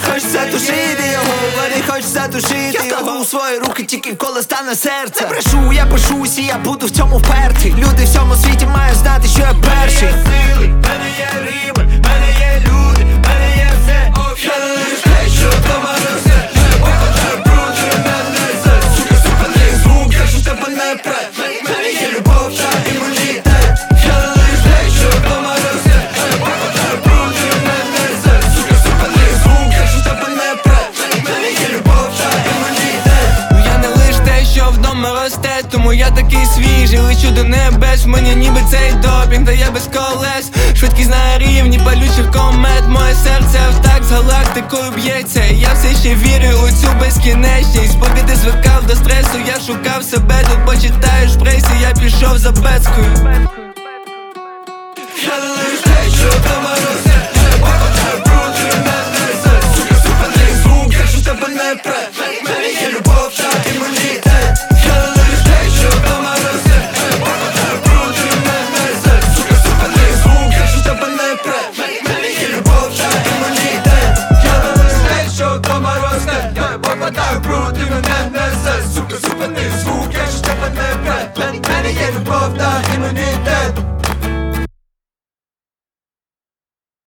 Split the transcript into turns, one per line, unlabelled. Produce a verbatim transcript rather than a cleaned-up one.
хочеться тушити його, мені хочеться тушити його. Я кладу у свої руки тільки коли стане серце. Не брешу, я пишусь і я буду в цьому впертий. Люди в цьому світі мають знати, що я перший. В мене є рими, в мене є люди, в мене є все. Я не лиш те, що вдома росте. Виходжу бруд, ременний сет. Сука, супер звук, якщо тебе не прет. В мене є любов та імунітет. Я не лиш те, що вдома росте. Виходжу бруд, ременний сет. Сука, супер звук, якщо тебе не прет. В мене є любов та імунітет.
Я не лиш те, що вдома росте, тому я такий свіжий, лечу до небес. Мені ніби цей допінг, та я без колес. Швидкість на рівні палючих комет. Моє серце в так з галактикою б'ється. Я все ще вірю у цю безкінечність. Поки ти звикав до стресу, я шукав себе. Тут почитаєш в пресі, я пішов за бецькою.
Я не